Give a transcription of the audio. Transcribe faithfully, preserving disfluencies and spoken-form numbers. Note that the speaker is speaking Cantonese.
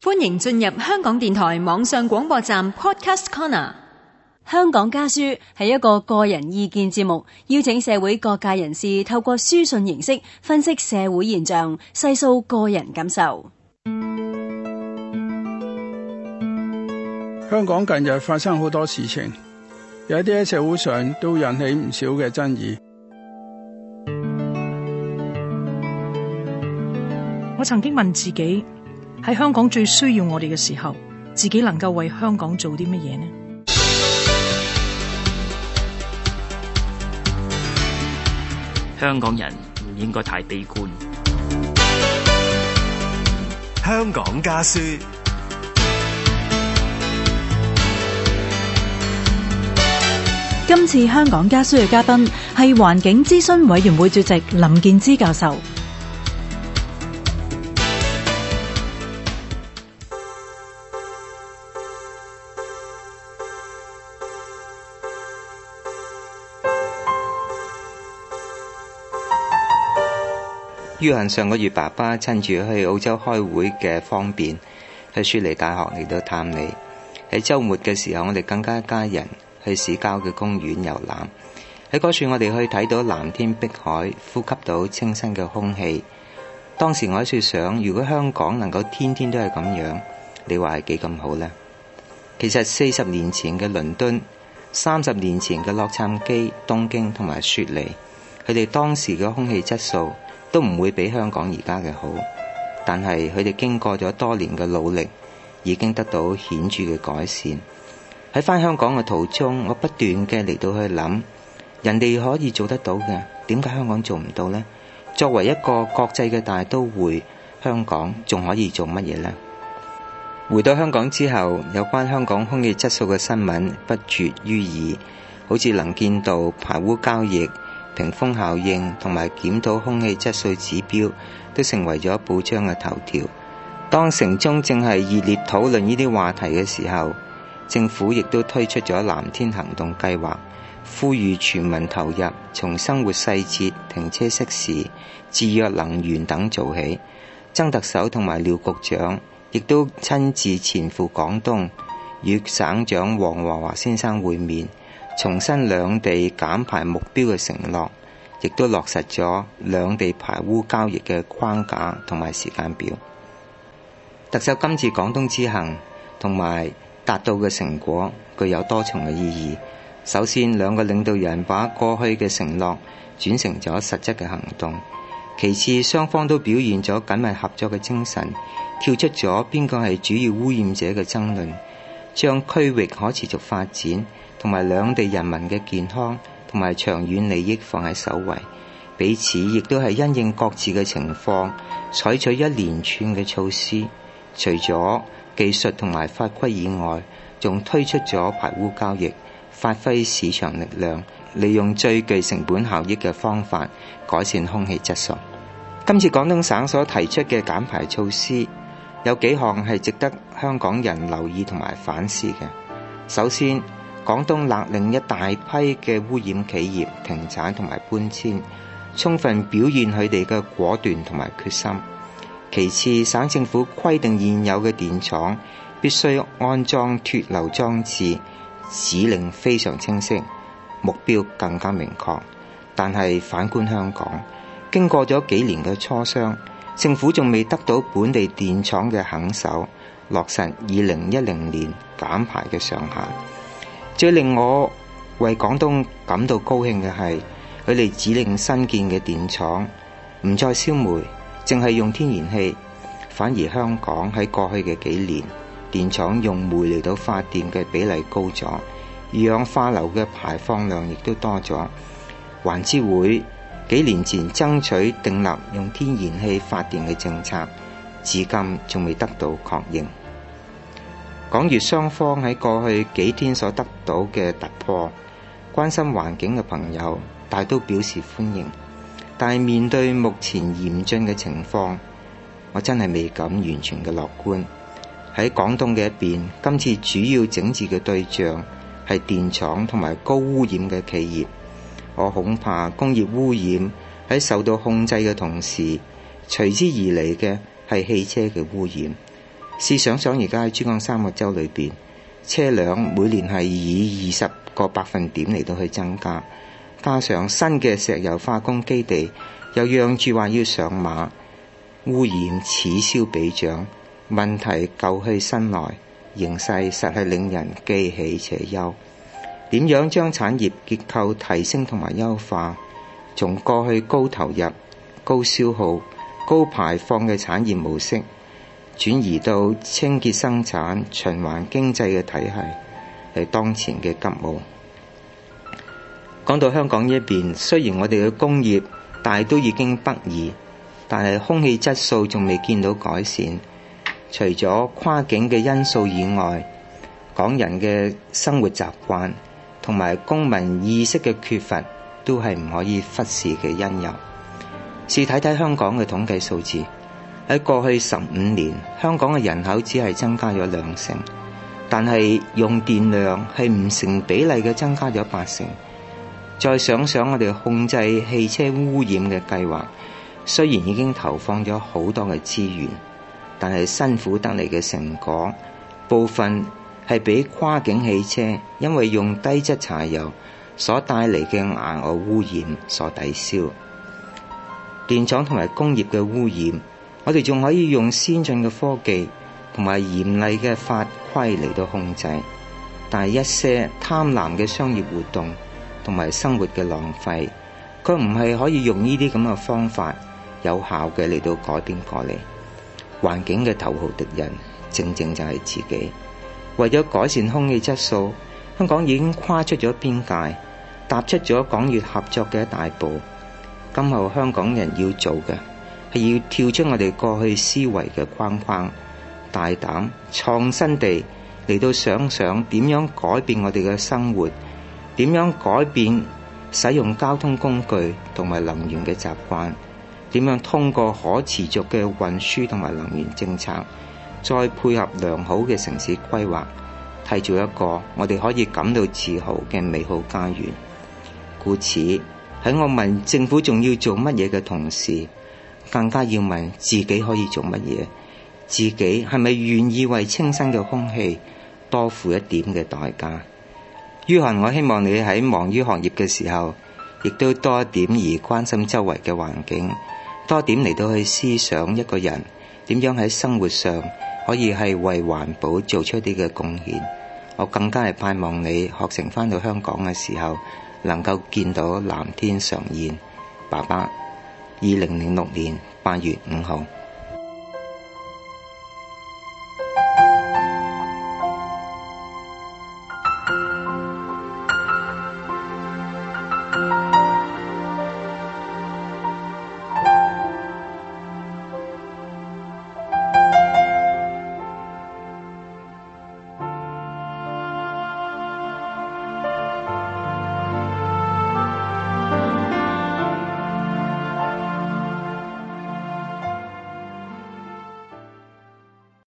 歡迎進入香港電台網上廣播站 Podcast Corner。 香港家書係一個個人意見節目，邀請社會各界人士透過書信形式分析社會現象，細數個人感受。 香港近日發生好多事情，有一啲喺社會上都引起唔少嘅爭議。 我曾經問自己，喺香港最需要我哋嘅時候，自己能夠為香港做啲乜嘢呢？ 香港人唔應該太悲觀。 香港家書。 今次香港家書嘅嘉賓係環境諮詢委員會主席林健之教授。 于恒上個月爸爸趁住去澳洲開會嘅方便，去雪梨大學嚟到探你。喺週末嘅時候，我哋更加一家人去市郊嘅公園遊覽。喺嗰處我哋去睇到藍天碧海，呼吸到清新嘅空氣。當時我喺處想，如果香港能夠天天都係咁樣，你話係幾咁好呢？其實四十年前嘅倫敦，三十年前嘅洛杉磯、東京同埋雪梨，佢哋當時嘅空氣質素都唔會比香港而家嘅好，但係佢哋經過咗多年嘅努力，已經得到顯著嘅改善。喺返香港嘅途中，我不斷嘅嚟到去諗，人哋可以做得到嘅，點解香港做唔到呢？作為一個國際嘅大都會，香港仲可以做乜嘢呢？回到香港之後，有關香港空氣質素嘅新聞不絕於耳，好似能見度、排污交易、屏風效應同埋檢討空氣質素指標都成為咗報章嘅頭條。當城中正係熱烈討論呢啲話題嘅時候，政府亦都推出咗藍天行動計劃，呼籲全民投入，從生活細節、停車熄匙、節約能源等做起。曾特首同埋廖局長亦都親自前赴廣東，與省長黃華華先生會面，重申兩地減排目標嘅承諾，亦都落實咗兩地排污交易嘅框架同埋時間表。特首今次廣東之行同埋達到嘅成果具有多重嘅意義。首先，兩個領導人把過去嘅承諾轉成咗實質嘅行動。其次，雙方都表現咗緊密合作嘅精神，跳出咗邊個係主要污染者嘅爭論，將區域可持續發展同埋兩地人民嘅健康同埋長遠利益放喺首位。彼此亦都係因應各自嘅情況，採取一連串嘅措施。除咗技術同埋法規以外，仲推出咗排污交易，發揮市場力量，利用最具成本效益嘅方法改善空氣質素。今次廣東省所提出嘅減排措施，有幾項係值得香港人留意同埋反思嘅。首先，廣東勒令一大批嘅污染企業停產同埋搬遷，充分表現佢哋嘅果斷同埋決心。其次，省政府規定現有嘅電廠必須安裝脫漏裝置，指令非常清晰，目標更加明確。但係反觀香港，經過咗幾年嘅磋商，政府仲未得到本地電廠嘅肯手，落實二零一零年減排嘅上限。最令我為廣東感到高興嘅係，佢哋指令新建嘅電廠唔再燒煤，淨係用天然氣。反而香港喺過去嘅幾年，電廠用煤嚟到發電嘅比例高咗，二氧化硫嘅排放量亦都多咗。環諮會幾年前爭取訂立用天然氣發電嘅政策，至今仲未得到確認。港粵雙方喺過去幾天所得到嘅突破，關心環境嘅朋友大都表示歡迎。但係面對目前嚴峻嘅情況，我真係未敢完全嘅樂觀。喺廣東嘅一邊，今次主要整治嘅對象係電廠同埋高污染嘅企業。我恐怕工業污染喺受到控制嘅同時，隨之而嚟嘅係汽車嘅污染。 試想想而家喺珠江三角洲裏邊，車輛每年係以二十個百分點嚟到去增加，加上新嘅石油化工基地又讓住話要上馬，污染此消彼長，問題舊去新來，形勢實係令人既喜且憂。點樣將產業結構提升同埋優化，從過去高投入、高消耗、高排放嘅產業模式，轉移到清潔生產、循環經濟嘅體系，係當前嘅急務。講到香港呢一邊，雖然我哋嘅工業大都已經北移，但係空氣質素仲未見到改善。除咗跨境嘅因素以外，港人嘅生活習慣同埋公民意識嘅缺乏，都係唔可以忽視嘅因由。試睇睇香港嘅統計數字，喺過去十五年，香港嘅人口只係增加咗兩成，但係用電量係唔成比例嘅增加咗八成。再想想我哋控制汽車污染嘅計劃，雖然已經投放咗好多嘅資源，但係辛苦得嚟嘅成果，部分係俾跨境汽車因為用低質柴油所帶嚟嘅額外污染所抵消。電廠同埋工業嘅污染，我哋仲可以用先進嘅科技同埋嚴厲嘅法規嚟到控制，但係一些貪婪嘅商業活動同埋生活嘅浪費，佢唔係可以用呢啲咁嘅方法有效嘅嚟到改變過嚟。環境嘅頭號敵人正正就係自己。為咗改善空氣質素，香港已經跨出咗邊界，踏出咗港粵合作嘅一大步。今後香港人要做嘅係要跳出我哋過去思維嘅框框，大膽創新地嚟到想想點樣改變我哋嘅生活，點樣改變使用交通工具同埋能源嘅習慣，點樣通過可持續嘅運輸同埋能源政策，再配合良好嘅城市規劃，締造一個我哋可以感到自豪嘅美好家園。故此喺我問政府仲要做乜嘢嘅同時，更加要問自己可以做乜嘢，自己係咪願意為清新嘅空氣多付一點嘅代價。於行，我希望你喺忙於學業嘅時候，亦都多一點而關心周圍嘅環境，多點嚟到去思想一個人點樣喺生活上可以係為環保做出一啲嘅貢獻。我更加係盼望你學成返到香港嘅時候，能夠見到藍天常現。爸爸，二零零六年八月五號。